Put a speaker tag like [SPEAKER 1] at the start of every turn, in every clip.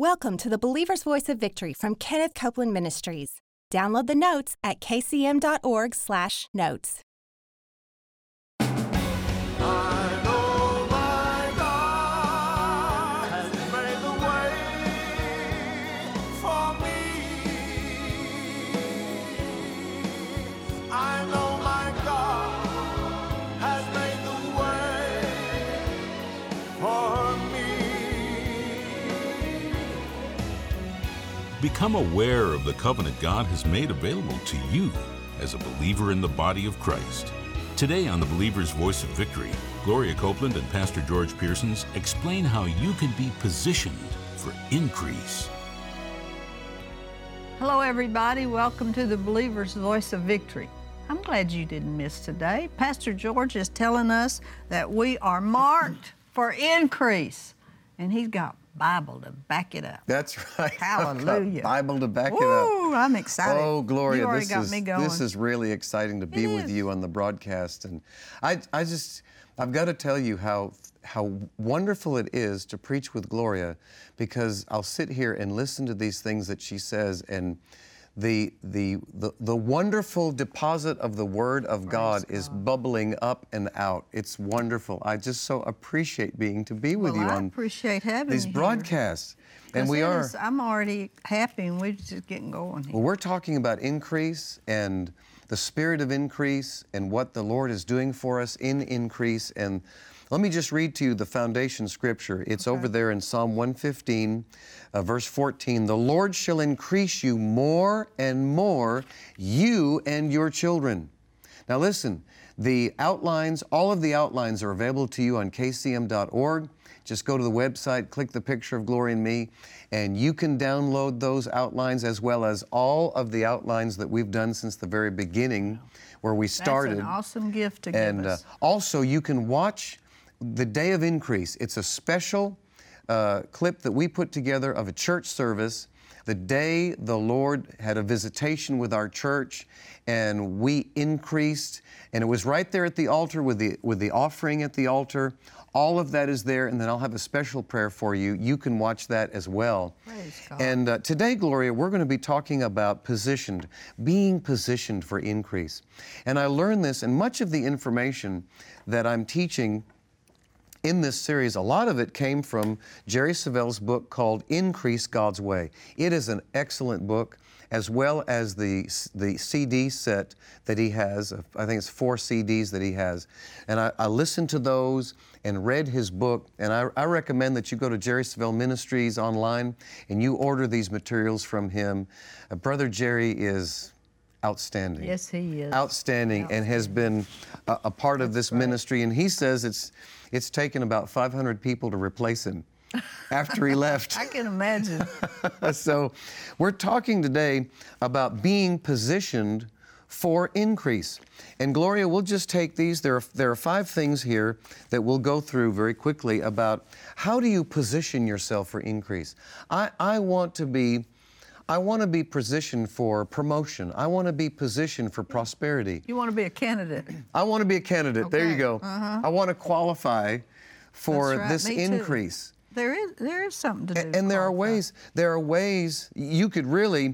[SPEAKER 1] Welcome to the Believer's Voice of Victory from Kenneth Copeland Ministries. Download the notes at kcm.org/notes.
[SPEAKER 2] Become aware of the covenant God has made available to you as a believer in the body of Christ. Today on the Believer's Voice of Victory, Gloria Copeland and Pastor George Pearsons explain how you can be positioned for increase.
[SPEAKER 3] Hello everybody, welcome to the Believer's Voice of Victory. I'm glad you didn't miss today. Pastor George is telling us that we are marked for increase, and he's got Bible to back it up.
[SPEAKER 4] That's right.
[SPEAKER 3] Hallelujah.
[SPEAKER 4] Bible to back it up.
[SPEAKER 3] Ooh, I'm excited.
[SPEAKER 4] Oh, Gloria,
[SPEAKER 3] you already got me going.
[SPEAKER 4] This is really exciting to be with you on the broadcast. And I've got to tell you how wonderful it is to preach with Gloria, because I'll sit here and listen to these things that she says, and the wonderful deposit of the Word of God is bubbling up and out. It's wonderful. I just so appreciate being to be with you
[SPEAKER 3] I
[SPEAKER 4] on
[SPEAKER 3] appreciate having
[SPEAKER 4] these
[SPEAKER 3] you
[SPEAKER 4] broadcasts. And we are.
[SPEAKER 3] I'm already happy, and we're just getting going here.
[SPEAKER 4] Well, we're talking about increase and the spirit of increase and what the Lord is doing for us in increase. And let me just read to you the foundation scripture. It's over there in Psalm 115, verse 14. The Lord shall increase you more and more, you and your children. Now listen, the outlines, all of the outlines are available to you on kcm.org. Just go to the website, click the picture of Gloria and me, and you can download those outlines, as well as all of the outlines that we've done since the very beginning where we started.
[SPEAKER 3] That's an awesome gift to give us.
[SPEAKER 4] Also, you can watch the Day of Increase. It's a special clip that we put together of a church service the day the Lord had a visitation with our church, and we increased, and it was right there at the altar with the offering at the altar. All of that is there, and then I'll have a special prayer for you. You can watch that as well.
[SPEAKER 3] Praise God.
[SPEAKER 4] And today, Gloria, we're going to be talking about being positioned for increase. And I learned this, and much of the information that I'm teaching in this series, a lot of it came from Jerry Savelle's book called Increase God's Way. It is an excellent book, as well as the CD set that he has. I think it's 4 CDs that he has. And I listened to those and read his book, and I recommend that you go to Jerry Savelle Ministries online and you order these materials from him. Brother Jerry is outstanding.
[SPEAKER 3] Yes, he is.
[SPEAKER 4] Outstanding, and has been a part of this ministry. And he says it's taken about 500 people to replace him after he left.
[SPEAKER 3] I can imagine.
[SPEAKER 4] So we're talking today about being positioned for increase. And Gloria, we'll just take these. There are 5 things here that we'll go through very quickly about how do you position yourself for increase. I want to be positioned for promotion. I want to be positioned for prosperity.
[SPEAKER 3] You want to be a candidate.
[SPEAKER 4] I want to be a candidate.
[SPEAKER 3] Okay.
[SPEAKER 4] There you go. I want to qualify for this
[SPEAKER 3] Me
[SPEAKER 4] increase.
[SPEAKER 3] Too. There is something to do.
[SPEAKER 4] And there are ways you could really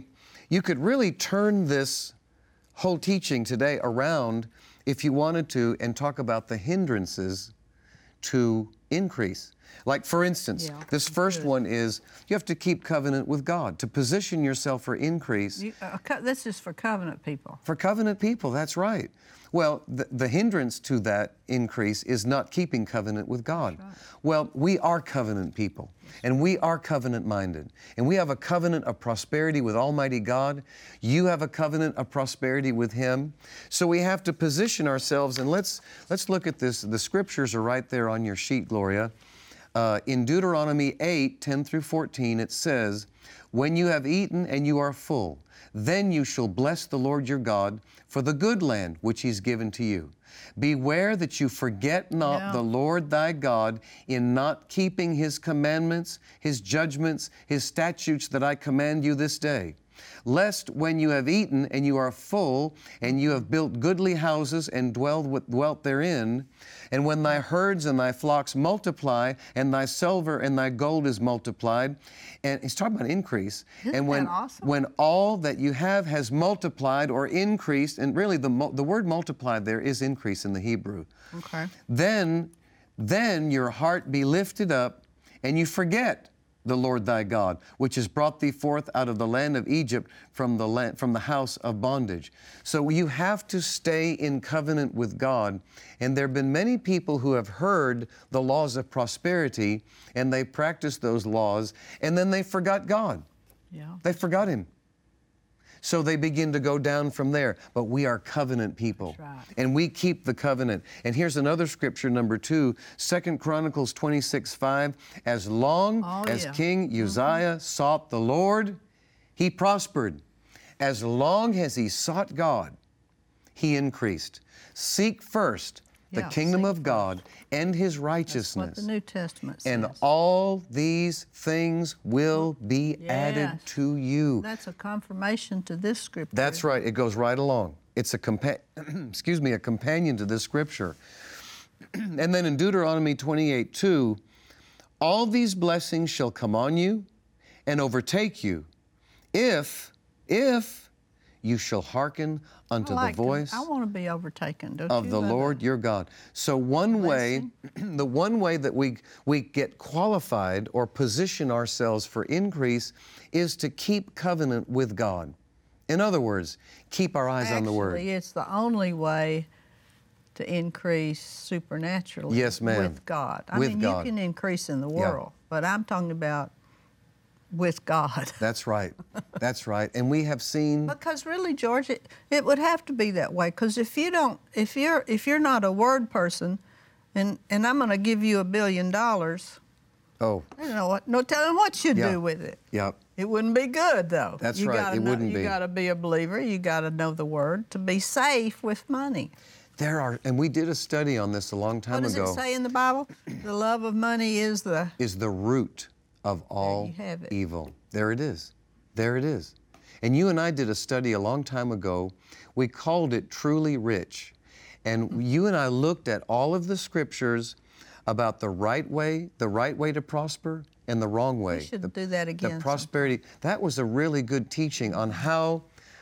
[SPEAKER 4] turn this whole teaching today around if you wanted to, and talk about the hindrances to increase. Like, for instance, this first one is you have to keep covenant with God to position yourself for increase.
[SPEAKER 3] This is for covenant people.
[SPEAKER 4] For covenant people, that's right. Well, the hindrance to that increase is not keeping covenant with God.
[SPEAKER 3] Right.
[SPEAKER 4] Well, we are covenant people, and we are covenant-minded, and we have a covenant of prosperity with Almighty God. You have a covenant of prosperity with Him. So we have to position ourselves, and let's look at this. The scriptures are right there on your sheet, Gloria. In Deuteronomy 8:10 through 14, it says, "When you have eaten and you are full, then you shall bless the Lord your God for the good land which He's given to you. Beware that you forget not the Lord thy God in not keeping His commandments, His judgments, His statutes that I command you this day. lest when you have eaten and you are full, and you have built goodly houses and dwelt therein, and when thy herds and thy flocks multiply, and thy silver and thy gold is multiplied, and he's talking about increase,
[SPEAKER 3] Isn't that awesome?
[SPEAKER 4] when all that you have has multiplied or increased, and really the word multiplied there is increase in the Hebrew.
[SPEAKER 3] Okay.
[SPEAKER 4] Then your heart be lifted up, and you forget the Lord thy God, which has brought thee forth out of the land of Egypt from the house of bondage. So you have to stay in covenant with God. And there have been many people who have heard the laws of prosperity, and they practiced those laws, and then they forgot God.
[SPEAKER 3] Yeah.
[SPEAKER 4] They forgot Him. So they begin to go down from there. But we are covenant people.
[SPEAKER 3] That's right.
[SPEAKER 4] And we keep the covenant. And here's another scripture, number 2, 2 Chronicles 26:5. As long as King Uzziah sought the Lord, he prospered. As long as he sought God, he increased. Seek first the kingdom of God and His righteousness.
[SPEAKER 3] That's what the New Testament says.
[SPEAKER 4] And all these things will be added
[SPEAKER 3] Yes.
[SPEAKER 4] to you.
[SPEAKER 3] That's a confirmation to this scripture.
[SPEAKER 4] That's right. It goes right along. It's a a companion to this scripture. And then in Deuteronomy 28:2, all these blessings shall come on you and overtake you if you shall hearken unto the voice
[SPEAKER 3] I want to be overtaken, don't
[SPEAKER 4] of
[SPEAKER 3] you?
[SPEAKER 4] the Lord your God. So one way, the one way that we get qualified or position ourselves for increase is to keep covenant with God. In other words, keep our eyes on the Word.
[SPEAKER 3] Actually, it's the only way to increase supernaturally
[SPEAKER 4] Yes, ma'am.
[SPEAKER 3] with God. I
[SPEAKER 4] With
[SPEAKER 3] mean,
[SPEAKER 4] God.
[SPEAKER 3] you can increase in the
[SPEAKER 4] Yeah.
[SPEAKER 3] world, but I'm talking about with God.
[SPEAKER 4] That's right. That's right. And we have seen.
[SPEAKER 3] Because really, George, it would have to be that way. Because if you're not a word person, and I'm going to give you $1 billion,
[SPEAKER 4] Oh,
[SPEAKER 3] you know what? No telling what you
[SPEAKER 4] Yeah.
[SPEAKER 3] do with it.
[SPEAKER 4] yep.
[SPEAKER 3] It wouldn't be good though.
[SPEAKER 4] That's
[SPEAKER 3] You
[SPEAKER 4] right,
[SPEAKER 3] gotta
[SPEAKER 4] it
[SPEAKER 3] know-
[SPEAKER 4] wouldn't be.
[SPEAKER 3] You got to be a believer. You got to know the Word to be safe with money.
[SPEAKER 4] There are, and we did a study on this a long time
[SPEAKER 3] What does
[SPEAKER 4] ago.
[SPEAKER 3] it say in the Bible? The love of money is the.
[SPEAKER 4] Is the root of all
[SPEAKER 3] you have it.
[SPEAKER 4] evil. There it is. There it is. And you and I did a study a long time ago. We called it Truly Rich. And you and I looked at all of the scriptures about the right way to prosper, and the wrong way.
[SPEAKER 3] We should do that again.
[SPEAKER 4] The prosperity. That was a really good teaching on how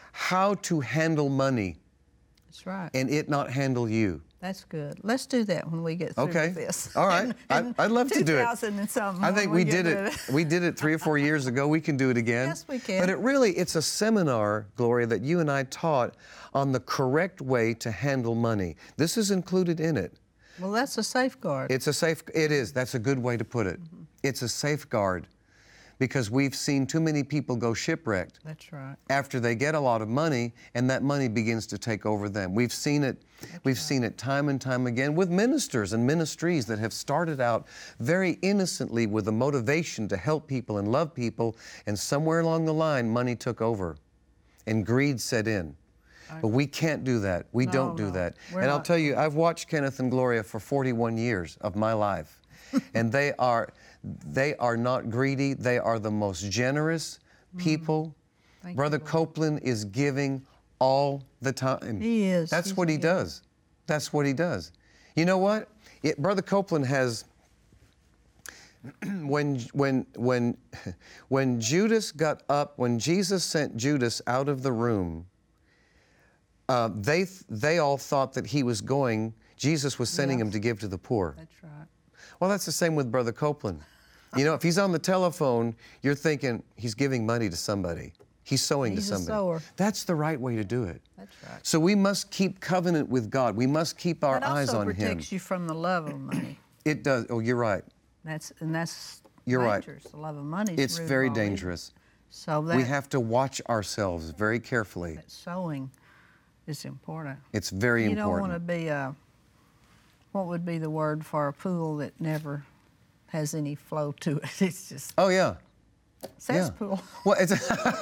[SPEAKER 4] to handle money
[SPEAKER 3] That's right.
[SPEAKER 4] and it not handle you.
[SPEAKER 3] That's good. Let's do that when we get through
[SPEAKER 4] Okay.
[SPEAKER 3] with this.
[SPEAKER 4] All right. I'd love to do it.
[SPEAKER 3] 2000 and something.
[SPEAKER 4] I think
[SPEAKER 3] when
[SPEAKER 4] we
[SPEAKER 3] get
[SPEAKER 4] did
[SPEAKER 3] rid
[SPEAKER 4] it.
[SPEAKER 3] of
[SPEAKER 4] We did it 3 or 4 years ago. We can do it again.
[SPEAKER 3] Yes, we can.
[SPEAKER 4] But it's a seminar, Gloria, that you and I taught on the correct way to handle money. This is included in it.
[SPEAKER 3] Well, that's a safeguard.
[SPEAKER 4] It is. That's a good way to put it.
[SPEAKER 3] Mm-hmm.
[SPEAKER 4] It's a safeguard because we've seen too many people go shipwrecked
[SPEAKER 3] That's right.
[SPEAKER 4] after they get a lot of money and that money begins to take over them. We've seen it. We've seen it time and time again with ministers and ministries that have started out very innocently with a motivation to help people and love people, and somewhere along the line, money took over and greed set in. But we can't do that. We don't do
[SPEAKER 3] no.
[SPEAKER 4] that.
[SPEAKER 3] We're
[SPEAKER 4] And I'll
[SPEAKER 3] not.
[SPEAKER 4] tell you, I've watched Kenneth and Gloria for 41 years of my life. And they are not greedy. They are the most generous people.
[SPEAKER 3] Thank
[SPEAKER 4] Brother
[SPEAKER 3] you, Lord.
[SPEAKER 4] Copeland is giving all the time.
[SPEAKER 3] He is.
[SPEAKER 4] That's
[SPEAKER 3] He's
[SPEAKER 4] what
[SPEAKER 3] a
[SPEAKER 4] he
[SPEAKER 3] giver.
[SPEAKER 4] does. That's what he does. You know what? Brother Copeland has when Judas got up, when Jesus sent Judas out of the room, they all thought that Jesus was sending him to give to the poor.
[SPEAKER 3] That's right.
[SPEAKER 4] Well, that's the same with Brother Copeland. You know, if he's on the telephone, you're thinking he's giving money to somebody. He's sowing
[SPEAKER 3] He's
[SPEAKER 4] to
[SPEAKER 3] a
[SPEAKER 4] somebody.
[SPEAKER 3] sower.
[SPEAKER 4] That's the right way to do it.
[SPEAKER 3] That's right.
[SPEAKER 4] So we must keep covenant with God. We must keep our
[SPEAKER 3] That
[SPEAKER 4] eyes
[SPEAKER 3] also
[SPEAKER 4] on Him.
[SPEAKER 3] protects you from the love of money.
[SPEAKER 4] It does. Oh, you're right.
[SPEAKER 3] That's
[SPEAKER 4] You're right.
[SPEAKER 3] dangerous. The love of money is
[SPEAKER 4] It's
[SPEAKER 3] root of
[SPEAKER 4] very
[SPEAKER 3] all evil.
[SPEAKER 4] dangerous.
[SPEAKER 3] So that
[SPEAKER 4] We have to watch ourselves very carefully.
[SPEAKER 3] sowing is important.
[SPEAKER 4] It's very
[SPEAKER 3] You don't
[SPEAKER 4] important.
[SPEAKER 3] want to be what would be the word for a pool that never has any flow to it? It's just
[SPEAKER 4] Oh, yeah.
[SPEAKER 3] cesspool.
[SPEAKER 4] Well, it's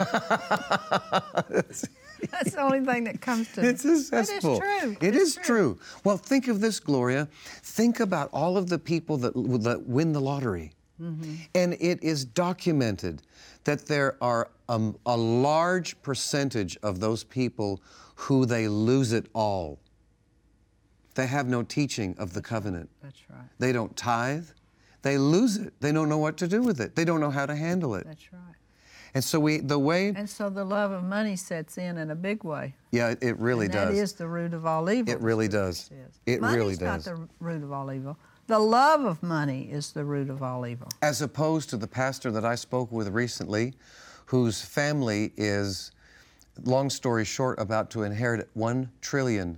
[SPEAKER 3] That's the only thing that comes to me.
[SPEAKER 4] It's a cesspool.
[SPEAKER 3] It is true.
[SPEAKER 4] It
[SPEAKER 3] It's
[SPEAKER 4] is true. Well, think of this, Gloria. Think about all of the people that win the lottery. And it is documented that there are a large percentage of those people who they lose it all. They have no teaching of the covenant.
[SPEAKER 3] That's right.
[SPEAKER 4] They don't tithe. They lose it. They don't know what to do with it. They don't know how to handle it.
[SPEAKER 3] That's right.
[SPEAKER 4] And so
[SPEAKER 3] And so the love of money sets in a big way.
[SPEAKER 4] Yeah, it really
[SPEAKER 3] And
[SPEAKER 4] does.
[SPEAKER 3] that is the root of all evil.
[SPEAKER 4] It really does. It really does.
[SPEAKER 3] Money's not the root of all evil. The love of money is the root of all evil.
[SPEAKER 4] As opposed to the pastor that I spoke with recently, whose family is, long story short, about to inherit $1 trillion.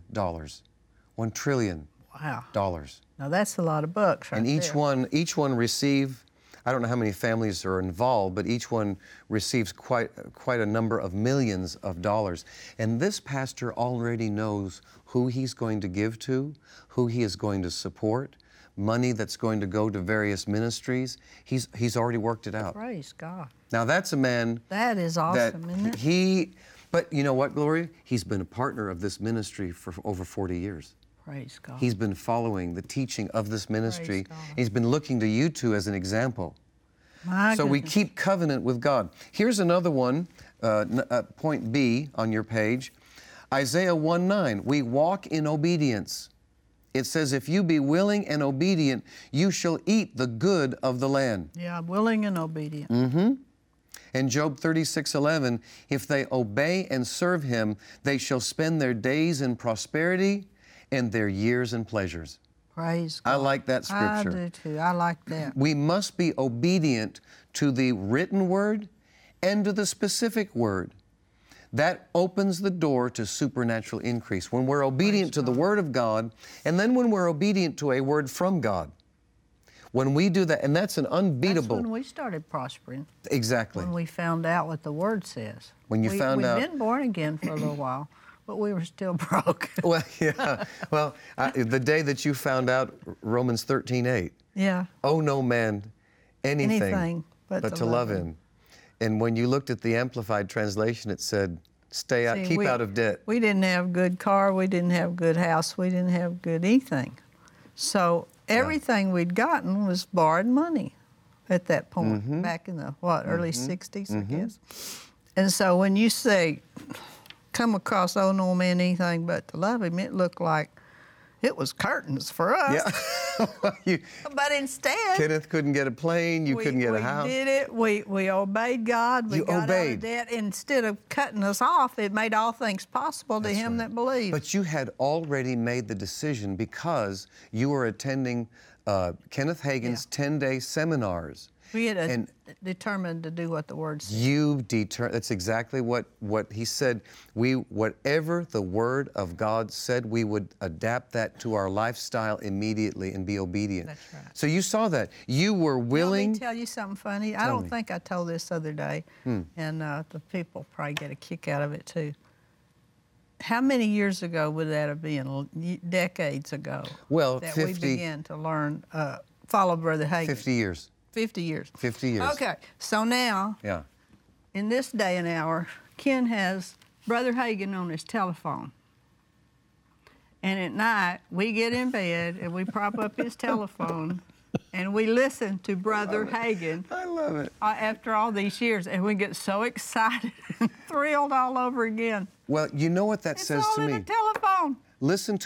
[SPEAKER 4] $1 trillion.
[SPEAKER 3] Wow.
[SPEAKER 4] Dollars.
[SPEAKER 3] Now that's a lot of bucks right
[SPEAKER 4] And each
[SPEAKER 3] there.
[SPEAKER 4] one receive, I don't know how many families are involved, but each one receives quite a number of millions of dollars. And this pastor already knows who he's going to give to, who he is going to support, money that's going to go to various ministries. He's already worked it out.
[SPEAKER 3] Praise God.
[SPEAKER 4] Now that's a man
[SPEAKER 3] That is awesome, isn't it?
[SPEAKER 4] But you know what, Gloria? He's been a partner of this ministry for over 40 years.
[SPEAKER 3] Praise God.
[SPEAKER 4] He's been following the teaching of this ministry.
[SPEAKER 3] Praise God.
[SPEAKER 4] He's been looking to you two as an example.
[SPEAKER 3] My
[SPEAKER 4] So we
[SPEAKER 3] goodness.
[SPEAKER 4] keep covenant with God. Here's another one, point B on your page. Isaiah 1:9, we walk in obedience. It says, if you be willing and obedient, you shall eat the good of the land.
[SPEAKER 3] Yeah, willing and obedient.
[SPEAKER 4] And Job 36:11, if they obey and serve him, they shall spend their days in prosperity and their years in pleasures.
[SPEAKER 3] Praise God.
[SPEAKER 4] I like that
[SPEAKER 3] I
[SPEAKER 4] scripture.
[SPEAKER 3] do too. I like that.
[SPEAKER 4] We must be obedient to the written word and to the specific word. That opens the door to supernatural increase. When we're obedient to the word of God, and then when we're obedient to a word from God. When we do that, and that's an unbeatable.
[SPEAKER 3] That's when we started prospering.
[SPEAKER 4] Exactly.
[SPEAKER 3] When we found out what the Word says.
[SPEAKER 4] When you found out.
[SPEAKER 3] We'd been born again for a little while, but we were still broke.
[SPEAKER 4] Well, yeah. Well, the day that you found out Romans 13:8.
[SPEAKER 3] Yeah.
[SPEAKER 4] Owe no man anything,
[SPEAKER 3] Anything but
[SPEAKER 4] to love him. And when you looked at the Amplified Translation, it said, stay out,
[SPEAKER 3] See,
[SPEAKER 4] keep out of debt.
[SPEAKER 3] We didn't have good car. We didn't have good house. We didn't have good anything. So everything we'd gotten was borrowed money at that point, back in the, early 60s, I guess. And so when you say, come across, oh, no man anything but to love him, it looked like it was curtains for us.
[SPEAKER 4] Yeah.
[SPEAKER 3] But instead,
[SPEAKER 4] Kenneth couldn't get a plane, you couldn't get a house.
[SPEAKER 3] We did it. We obeyed God. We
[SPEAKER 4] You
[SPEAKER 3] got out
[SPEAKER 4] obeyed.
[SPEAKER 3] of debt. Instead of cutting us off, it made all things possible to him that believed.
[SPEAKER 4] But you had already made the decision because you were attending Kenneth Hagin's 10-day seminars.
[SPEAKER 3] We had
[SPEAKER 4] and
[SPEAKER 3] determined to do what the Word said.
[SPEAKER 4] That's exactly what he said. Whatever the Word of God said, we would adapt that to our lifestyle immediately and be obedient.
[SPEAKER 3] That's right.
[SPEAKER 4] So you saw that. You were willing.
[SPEAKER 3] Let me tell you something funny. I don't think I told this the other day, and the people probably get a kick out of it too. How many years ago would that have been? Decades ago.
[SPEAKER 4] Well,
[SPEAKER 3] that
[SPEAKER 4] 50.
[SPEAKER 3] we began to learn, follow Brother Hagin.
[SPEAKER 4] 50 years.
[SPEAKER 3] 50 years.
[SPEAKER 4] 50 years.
[SPEAKER 3] Okay, so now,
[SPEAKER 4] Yeah.
[SPEAKER 3] in this day and hour, Ken has Brother Hagin on his telephone. And at night, we get in bed and we prop up his telephone and we listen to Brother Hagin
[SPEAKER 4] I love it.
[SPEAKER 3] after all these years, and we get so excited and thrilled all over again.
[SPEAKER 4] Well, you know what that
[SPEAKER 3] It's
[SPEAKER 4] says
[SPEAKER 3] all
[SPEAKER 4] to
[SPEAKER 3] in
[SPEAKER 4] me.
[SPEAKER 3] the telephone.
[SPEAKER 4] Listen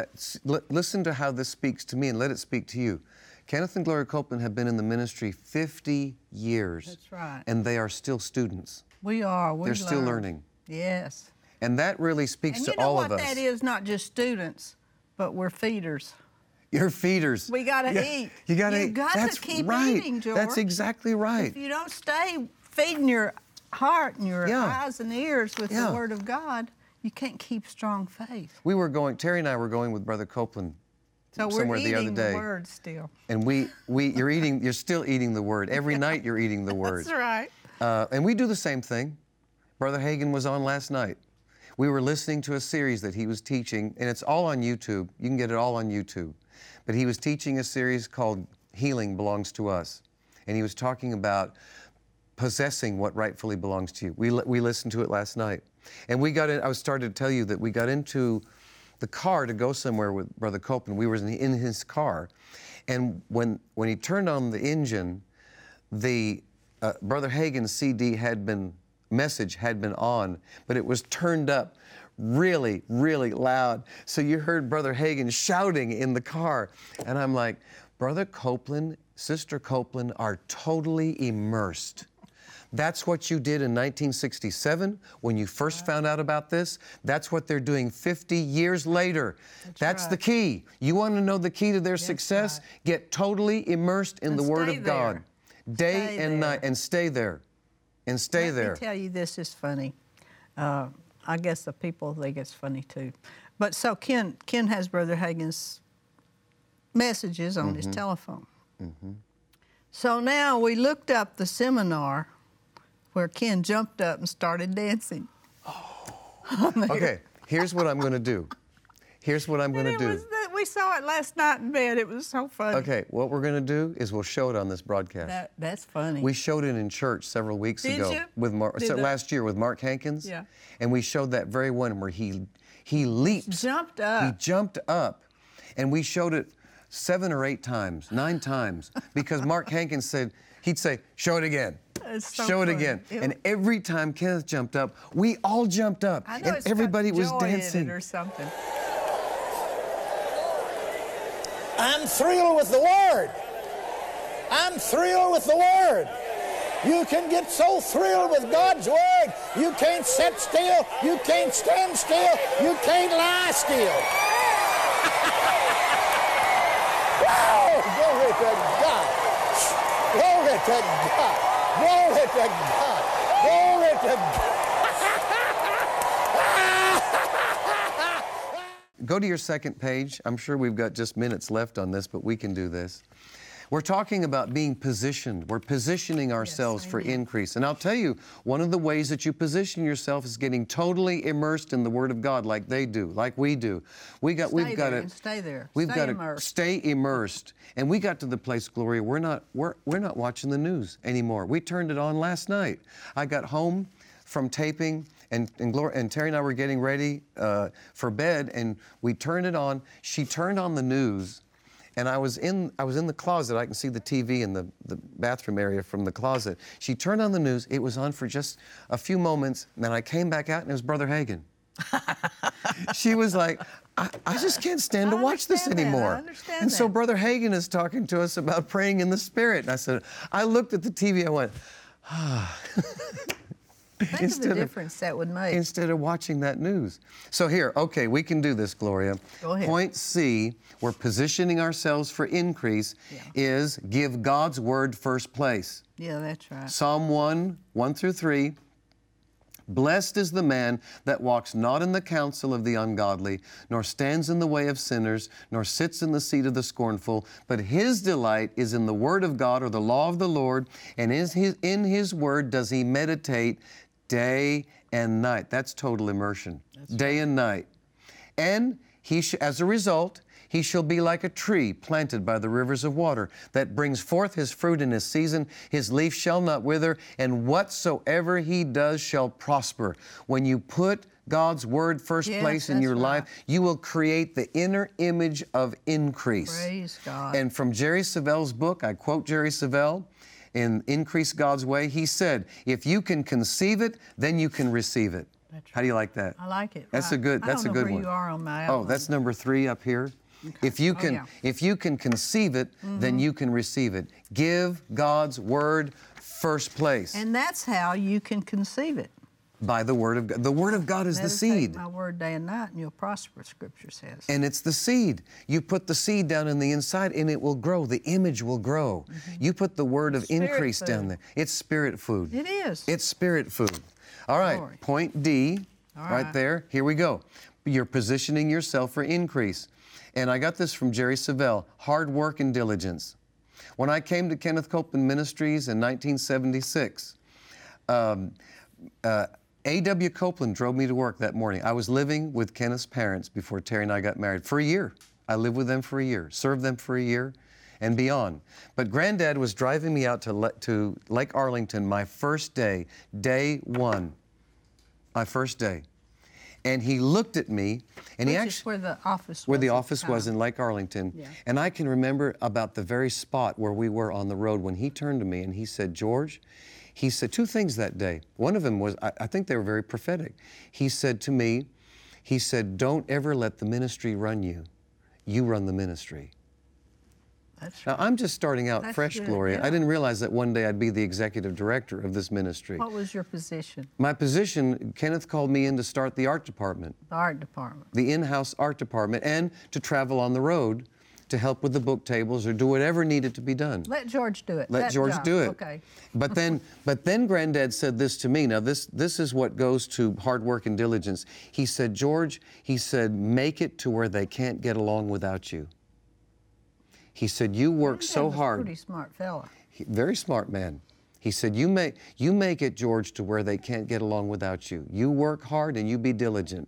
[SPEAKER 4] to how this speaks to me, and let it speak to you. Kenneth and Gloria Copeland have been in the ministry 50 years.
[SPEAKER 3] That's right.
[SPEAKER 4] And they are still students.
[SPEAKER 3] We are.
[SPEAKER 4] They're still learning.
[SPEAKER 3] Yes.
[SPEAKER 4] And that really speaks
[SPEAKER 3] And
[SPEAKER 4] to
[SPEAKER 3] you know
[SPEAKER 4] all
[SPEAKER 3] what
[SPEAKER 4] of us.
[SPEAKER 3] that is? Not just students, but we're feeders.
[SPEAKER 4] You're feeders.
[SPEAKER 3] We got to eat.
[SPEAKER 4] You got to
[SPEAKER 3] You've
[SPEAKER 4] eat.
[SPEAKER 3] got
[SPEAKER 4] That's
[SPEAKER 3] to keep
[SPEAKER 4] right.
[SPEAKER 3] eating, George.
[SPEAKER 4] That's exactly right.
[SPEAKER 3] If you don't stay feeding your heart and your
[SPEAKER 4] Yeah.
[SPEAKER 3] eyes and ears with
[SPEAKER 4] Yeah.
[SPEAKER 3] the Word of God, you can't keep strong faith.
[SPEAKER 4] Terry and I were going with Brother Copeland
[SPEAKER 3] So we're
[SPEAKER 4] somewhere the other
[SPEAKER 3] eating
[SPEAKER 4] day.
[SPEAKER 3] the Word still.
[SPEAKER 4] And you're still eating the Word. Every night you're eating the Word.
[SPEAKER 3] That's right.
[SPEAKER 4] And we do the same thing. Brother Hagin was on last night. We were listening to a series that he was teaching, and it's all on YouTube. You can get it all on YouTube. But he was teaching a series called Healing Belongs to Us. And he was talking about possessing what rightfully belongs to you. We listened to it last night. And I started to tell you that we got into the car to go somewhere with Brother Copeland. We were in his car. And when he turned on the engine, the Brother Hagin's CD message had been on, but it was turned up really, really loud. So you heard Brother Hagin shouting in the car. And I'm like, Brother Copeland, Sister Copeland are totally immersed. That's what you did in 1967 when you first found out about this. That's what they're doing 50 years later. That's the key. You want to know the key to their success?
[SPEAKER 3] Right.
[SPEAKER 4] Get totally immersed in the Word of God. Day
[SPEAKER 3] Stay
[SPEAKER 4] and
[SPEAKER 3] there.
[SPEAKER 4] night, and stay there. And stay there.
[SPEAKER 3] Let me tell you, this is funny. I guess the people think it's funny too. But so Ken has Brother Hagin's messages on his telephone. So now we looked up the seminar where Ken jumped up and started dancing.
[SPEAKER 4] Okay, here's what I'm going to do. Here's what I'm going to do.
[SPEAKER 3] We saw it last night in bed. It was so funny.
[SPEAKER 4] Okay, what we're going to do is we'll show it on this broadcast.
[SPEAKER 3] That's funny.
[SPEAKER 4] We showed it in church several weeks
[SPEAKER 3] Did
[SPEAKER 4] ago
[SPEAKER 3] you?
[SPEAKER 4] with last year with Mark Hankins.
[SPEAKER 3] Yeah.
[SPEAKER 4] And we showed that very one where he leaped.
[SPEAKER 3] Jumped up.
[SPEAKER 4] He jumped up, and we showed it 7 or 8 times, 9 times, because Mark Hankins said he'd say, "Show it again."
[SPEAKER 3] It's so
[SPEAKER 4] Show it
[SPEAKER 3] funny.
[SPEAKER 4] again. And every time Kenneth jumped up, we all jumped up,
[SPEAKER 3] I know
[SPEAKER 4] and
[SPEAKER 3] it's got
[SPEAKER 4] everybody was
[SPEAKER 3] joy in it
[SPEAKER 4] dancing.
[SPEAKER 3] or something.
[SPEAKER 5] I'm thrilled with the Word. I'm thrilled with the Word. You can get so thrilled with God's Word, you can't sit still, you can't stand still, you can't lie still. Whoa! Glory to God. Glory to God. Glory to God. Glory to God.
[SPEAKER 4] Go to your second page. I'm sure we've got just minutes left on this, but we can do this. We're talking about being positioned. We're positioning ourselves for increase. And I'll tell you, one of the ways that you position yourself is getting totally immersed in the Word of God like they do, like we do. We've got to
[SPEAKER 3] stay there.
[SPEAKER 4] We've
[SPEAKER 3] Stay
[SPEAKER 4] got to
[SPEAKER 3] immersed.
[SPEAKER 4] stay immersed. And we got to the place, Gloria, we're not watching the news anymore. We turned it on last night. I got home from taping, and Terry and I were getting ready for bed, and we turned it on. She turned on the news, and I was in the closet. I can see the TV in the bathroom area from the closet. She turned on the news. It was on for just a few moments, and then I came back out, and it was Brother Hagin. She was like, I just can't stand to watch this anymore.
[SPEAKER 3] I understand
[SPEAKER 4] and so
[SPEAKER 3] that.
[SPEAKER 4] Brother Hagin is talking to us about praying in the Spirit. And I said, I looked at the TV, I went,
[SPEAKER 3] Think of the difference that would make.
[SPEAKER 4] instead of watching that news. So here, okay, we can do this, Gloria.
[SPEAKER 3] Go ahead.
[SPEAKER 4] Point C, we're positioning ourselves for increase, is give God's Word first place.
[SPEAKER 3] Yeah, that's right.
[SPEAKER 4] Psalm 1 through 3. Blessed is the man that walks not in the counsel of the ungodly, nor stands in the way of sinners, nor sits in the seat of the scornful, but his delight is in the word of God, or the law of the Lord, and in his word does he meditate day and night. That's total immersion. Day and night. And as a result, he shall be like a tree planted by the rivers of water, that brings forth his fruit in his season. His leaf shall not wither, and whatsoever he does shall prosper. When you put God's Word first place in your life, you will create the inner image of increase.
[SPEAKER 3] Praise God.
[SPEAKER 4] And from Jerry Savelle's book, I quote Jerry Savelle, in Increase God's Way, he said, if you can conceive it, then you can receive it. How do you like that?
[SPEAKER 3] I like it.
[SPEAKER 4] That's a good
[SPEAKER 3] I don't know where
[SPEAKER 4] one.
[SPEAKER 3] you are on my
[SPEAKER 4] Oh,
[SPEAKER 3] outline.
[SPEAKER 4] that's number 3 up here.
[SPEAKER 3] Okay.
[SPEAKER 4] If you can conceive it, then you can receive it. Give God's Word first place.
[SPEAKER 3] And that's how you can conceive it.
[SPEAKER 4] By the Word of God. The Word of God is the
[SPEAKER 3] Meditate
[SPEAKER 4] seed.
[SPEAKER 3] my word day and night, and you'll prosper, Scripture says.
[SPEAKER 4] And it's the seed. You put the seed down in the inside and it will grow. The image will grow. You put the word of
[SPEAKER 3] Spirit
[SPEAKER 4] increase
[SPEAKER 3] food.
[SPEAKER 4] down there. It's spirit food.
[SPEAKER 3] It is.
[SPEAKER 4] It's spirit food. All right,
[SPEAKER 3] Glory.
[SPEAKER 4] point D,
[SPEAKER 3] All
[SPEAKER 4] right
[SPEAKER 3] right.
[SPEAKER 4] there. Here we go. You're positioning yourself for increase. And I got this from Jerry Savelle, hard work and diligence. When I came to Kenneth Copeland Ministries in 1976, A.W. Copeland drove me to work that morning. I was living with Kenneth's parents before Terry and I got married for a year. I lived with them for a year, served them for a year, and beyond. But Granddad was driving me out to Lake Arlington my first day, day 1, my first day. And he looked at me, and he
[SPEAKER 3] Which
[SPEAKER 4] actually...
[SPEAKER 3] is where the office was.
[SPEAKER 4] Where the
[SPEAKER 3] at
[SPEAKER 4] office was
[SPEAKER 3] time.
[SPEAKER 4] in Lake Arlington.
[SPEAKER 3] Yeah.
[SPEAKER 4] And I can remember about the very spot where we were on the road when he turned to me and he said, George, he said two things that day. One of them was, I think they were very prophetic. He said to me, he said, don't ever let the ministry run you. You run the ministry.
[SPEAKER 3] That's
[SPEAKER 4] Now,
[SPEAKER 3] right.
[SPEAKER 4] I'm just starting out
[SPEAKER 3] That's
[SPEAKER 4] fresh,
[SPEAKER 3] good,
[SPEAKER 4] Gloria.
[SPEAKER 3] yeah.
[SPEAKER 4] I didn't realize that one day I'd be the executive director of this ministry.
[SPEAKER 3] What was your position?
[SPEAKER 4] My position, Kenneth called me in to start the art department,
[SPEAKER 3] The art department.
[SPEAKER 4] the in-house art department, and to travel on the road to help with the book tables or do whatever needed to be done.
[SPEAKER 3] Let George do it.
[SPEAKER 4] Let
[SPEAKER 3] That
[SPEAKER 4] George
[SPEAKER 3] job.
[SPEAKER 4] do it.
[SPEAKER 3] Okay.
[SPEAKER 4] But then Granddad said this to me. Now this is what goes to hard work and diligence. He said, George, he said, make it to where they can't get along without you. He said, you work
[SPEAKER 3] Granddad
[SPEAKER 4] so
[SPEAKER 3] was a
[SPEAKER 4] hard.
[SPEAKER 3] Pretty smart fella.
[SPEAKER 4] Very smart man. He said, you make it, George, to where they can't get along without you. You work hard and you be diligent.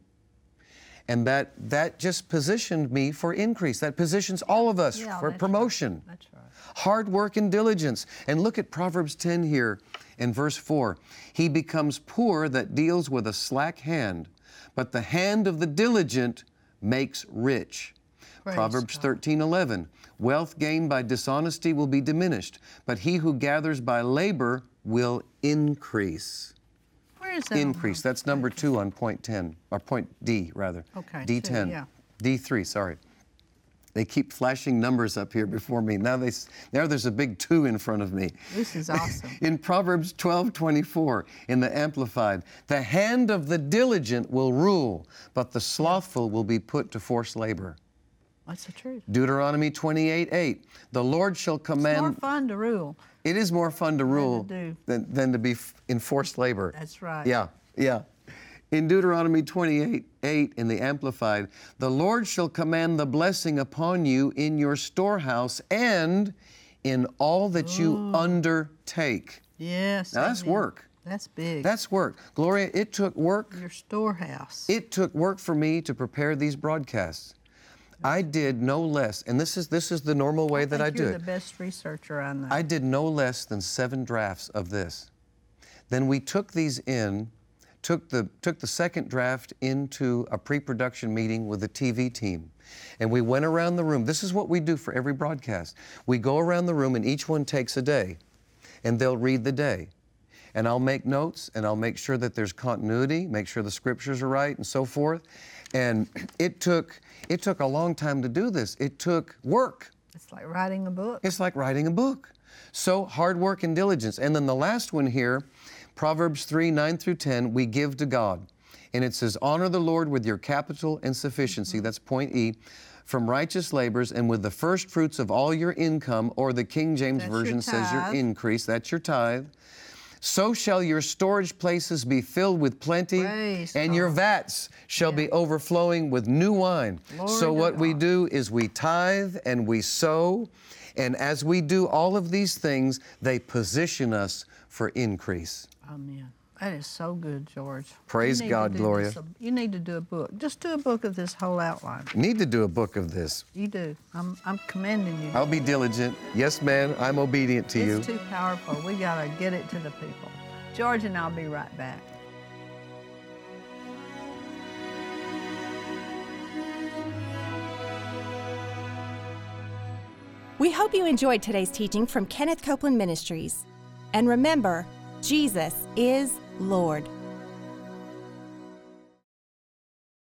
[SPEAKER 4] And that just positioned me for increase. That positions all of us
[SPEAKER 3] Yeah,
[SPEAKER 4] for
[SPEAKER 3] that's
[SPEAKER 4] promotion.
[SPEAKER 3] Right. That's right.
[SPEAKER 4] Hard work and diligence. And look at Proverbs 10 here in verse 4. He becomes poor that deals with a slack hand, but the hand of the diligent makes rich.
[SPEAKER 3] Praise
[SPEAKER 4] Proverbs
[SPEAKER 3] God.
[SPEAKER 4] 13:11. Wealth gained by dishonesty will be diminished, but he who gathers by labor will increase.
[SPEAKER 3] Where is that? on
[SPEAKER 4] Increase.
[SPEAKER 3] my
[SPEAKER 4] That's number
[SPEAKER 3] page?
[SPEAKER 4] 2 on point 10, or point D, rather.
[SPEAKER 3] Okay,
[SPEAKER 4] D10.
[SPEAKER 3] two, yeah.
[SPEAKER 4] D3, sorry. They keep flashing numbers up here before me. Now there's a big 2 in front of me.
[SPEAKER 3] This is awesome.
[SPEAKER 4] In Proverbs 12:24, in the Amplified, the hand of the diligent will rule, but the slothful will be put to forced labor.
[SPEAKER 3] That's the truth.
[SPEAKER 4] Deuteronomy 28:8, the Lord shall
[SPEAKER 3] It's more
[SPEAKER 4] command...
[SPEAKER 3] fun to rule.
[SPEAKER 4] It is more fun to rule
[SPEAKER 3] do.
[SPEAKER 4] than to be in forced labor.
[SPEAKER 3] That's right.
[SPEAKER 4] Yeah, yeah. In Deuteronomy 28:8 in the Amplified, the Lord shall command the blessing upon you in your storehouse and in all that you undertake.
[SPEAKER 3] Yes.
[SPEAKER 4] Now, that's
[SPEAKER 3] amen.
[SPEAKER 4] work.
[SPEAKER 3] That's big.
[SPEAKER 4] That's work. Gloria, it took work.
[SPEAKER 3] Your storehouse.
[SPEAKER 4] It took work for me to prepare these broadcasts. I did no less, and this is the normal way that I do
[SPEAKER 3] You're
[SPEAKER 4] it.
[SPEAKER 3] the best researcher I know.
[SPEAKER 4] I did no less than 7 drafts of this. Then we took these in, took the second draft into a pre-production meeting with the TV team. And we went around the room. This is what we do for every broadcast. We go around the room and each one takes a day. And they'll read the day. And I'll make notes and I'll make sure that there's continuity, make sure the scriptures are right and so forth. And it took a long time to do this. It took work.
[SPEAKER 3] It's like writing a book.
[SPEAKER 4] It's like writing a book. So hard work and diligence. And then the last one here, Proverbs 3:9 through 10, we give to God. And it says, honor the Lord with your capital and sufficiency. That's point E. From righteous labors and with the first fruits of all your income, or the King James
[SPEAKER 3] That's your
[SPEAKER 4] Version says your
[SPEAKER 3] tithe.
[SPEAKER 4] increase. That's your tithe. So shall your storage places be filled with plenty,
[SPEAKER 3] Praise
[SPEAKER 4] and your
[SPEAKER 3] God.
[SPEAKER 4] vats shall be overflowing with new wine.
[SPEAKER 3] Glory
[SPEAKER 4] So
[SPEAKER 3] to
[SPEAKER 4] what we
[SPEAKER 3] God.
[SPEAKER 4] do is we tithe and we sow, and as we do all of these things, they position us for increase.
[SPEAKER 3] Amen. That is so good, George.
[SPEAKER 4] Praise
[SPEAKER 3] You need
[SPEAKER 4] God,
[SPEAKER 3] to do
[SPEAKER 4] Gloria.
[SPEAKER 3] you need to do a book. Just do a book of this whole outline.
[SPEAKER 4] Need to do a book of this.
[SPEAKER 3] You do. I'm commending you.
[SPEAKER 4] I'll be diligent. Yes, man, I'm obedient to you.
[SPEAKER 3] It's too powerful. We got to get it to the people. George and I'll be right back.
[SPEAKER 1] We hope you enjoyed today's teaching from Kenneth Copeland Ministries. And remember, Jesus is Lord.